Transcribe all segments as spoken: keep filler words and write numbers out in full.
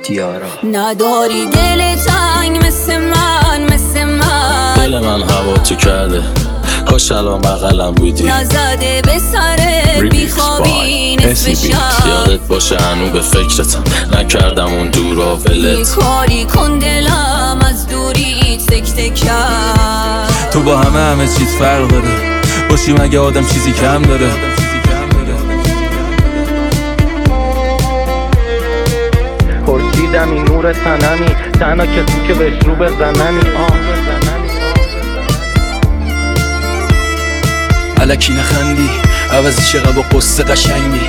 دیارا نداری دل تنگ مثل من مثل من دل من هوا تو کرده کاش الان بغلم بودی نزده به سرت بیخوابی نصف شب یادت باشه هنو به فکرتم نکردم اون دورا ولت یه کاری کن دلم از دوری سکته کرد تو با همه همه چیز فرق داره باشی مگه آدم چیزی کم داره پرسیدم این نور تنمی تنها کسی که بهش رو بزنمی آه الکی نخندی عوضی چقدر با قصه قشنگی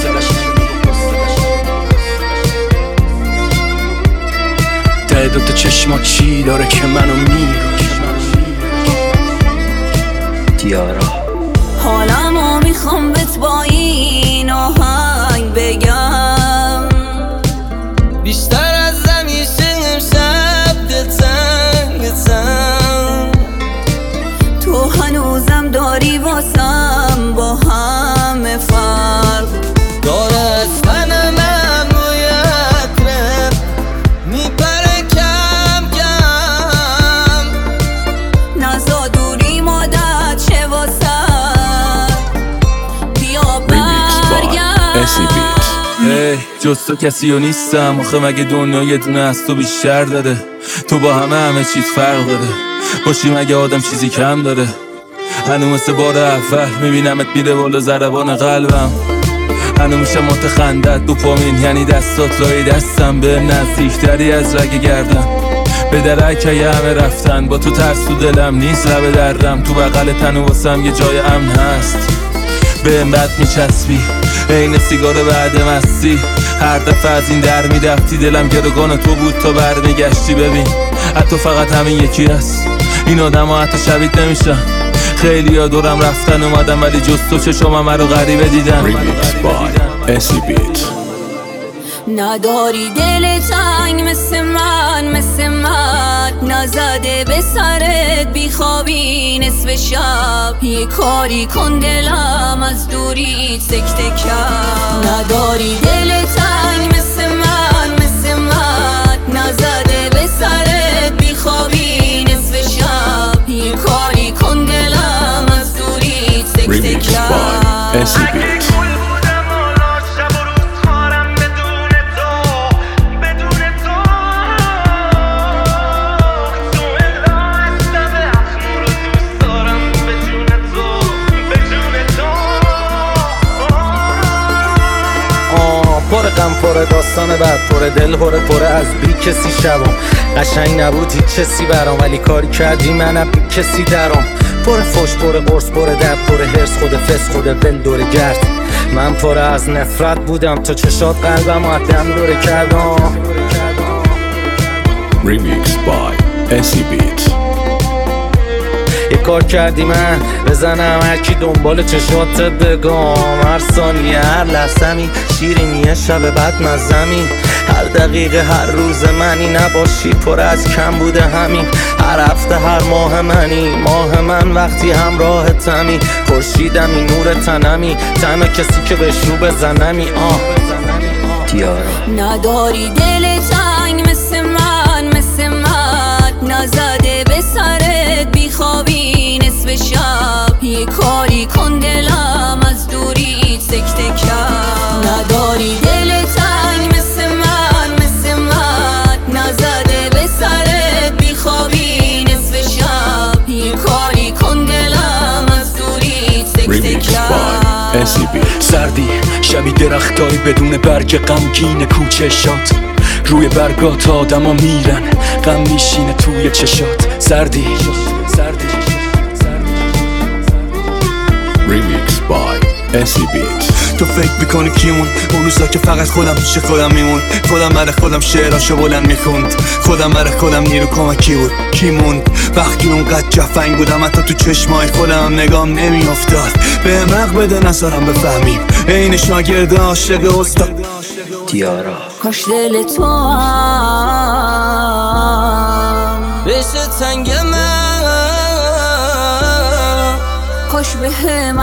ته دوتا چشمات چی داره که منو میره دیارا حالمو میخوام بهت با این آهنگ بگم بیشتر از همیشه امشب دلتنگ دلتنگ تو هنوزم داری واسم با همه فرق داره از تنم بوی عطرت میپره کم کم نزا دوری مادت چه واسم بیا برگرد هی جز تو کسی و نیستم آخه مگه دنیا یه دونه از تو بیشتر داره تو با همه همه چیز فرق داره باشی مگه آدم چیزی کم داره هنو مثل بار اول میبینمت میره بالا ضربان قلبم هنو میشه متخندت دوپامین یعنی دستات لای دستم به نزدیکتری از رگ گردن به درک همه رفتن با تو ترس تو دلم نیست لب درم تو بغل تن واسم یه جای امن هست به این بد میچسبی عین سیگار بعد مستی هر دفعه از این در میرفتی دلم گروگان تو بود تا برمیگشتی ببین حتی فقط همین یکی هست این آدم ها حتی شبیه نمیشن خیلی ها دورم رفتن اومدم ولی جز تو چشمم رو غریبه دیدن Remix by اسی بیت نداری دل تنگ مثل من مثل من نزده به سرت بیخوابی نصف شب یه کاری کن دلم از دوری سکته کرد نداری دل تنگ مثل من مثل من نزده به سرت بیخوابی نصف شب یه کاری کن دلم از دوری سکته Remix کرد by اسی بیت پر غم پر داستان بعد پر دل پر پر از بی کسی شبم قشنگ نبود هیچ چیزی برام ولی کاری کردی منم بی کسی درام پر فوش پر قرص پر درد پر هرس خود فس خود ول دور گرد من پر از نفرت بودم تا چشات قلبم آدم دوره کردم Remix by اسی بیت یه کار کردی من بزنم هرکی دنبال چشاتت بگم هر ثانیه هر لحظمی شیرینیه شب بعد مزمی هر دقیقه هر روز منی نباشی پر از کم بوده همین هر هفته هر ماه منی ماه من وقتی همراهتمی خورشیدم این نور تنمی تنها کسی که بهش رو بزنمی آه دیارا نداری دل تنگ مثل من مثل من نزده به سرت بیخوابی نصف شب یه کاری کن دلم از دوری سکته کرد نداری دل تنگ مثل من مثل من نزده به سرت بیخوابی نصف شب یه کاری کن دلم از دوری سکته Remix کرد by اسی بیت سردی شبی درختایی بدون برگ غمگین کوچه شات روی برگات آدم ها میرن غم میشینه توی چشات سردی سردی Remix by اسی بیت تو فکر میکنی کیمون اون روزا که فقط خودم پیش خودم میمون خودم برای خودم شعراشو بلند میخوند خودم برای خودم نیرو کمکی بود کیمون وقتی اونقدر جفنگ بودم حتی تو چشمای خودم نگام نمیافتاد به مق بده نذارم بفهمیم عین شاگرد عاشق استاد دیارا کاش دل تو هم بشه تنگ من کاش به هم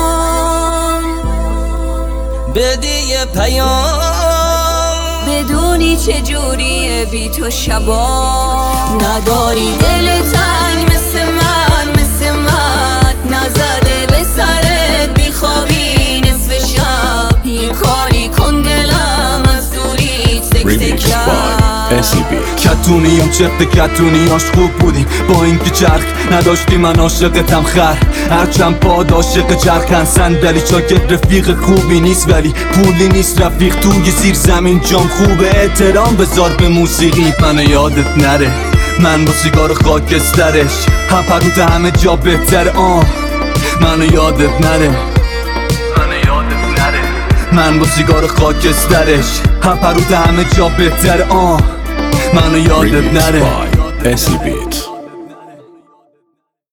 الان بدی یه پیام بدون ندانی چجوریه بی تو شبا. نداری دل تنگ مثل من مثل من، نزده به سرت بیخوابی نصف شب. یه کاری کن دلم از دوری تک تک کرد. کتونیم چقدر کتونیاش خوب بودیم، با اینکه چرخ نداشتی من عاشقتم خر. هرچند پاد عاشق چرخن صندلی چاکت رفیق خوبی نیست، ولی پولی نیست رفیق توی زیر زمین جام خوبه. احترام بذار به موسیقی منو یادت نره، من با سیگار خاکسترش هپروت همه جا بهتر. آه منو یادت نره، منو یادت نره، من با سیگار خاکسترش هپروت همه جا بهتر. آه منو یادت نره. اسلی بیت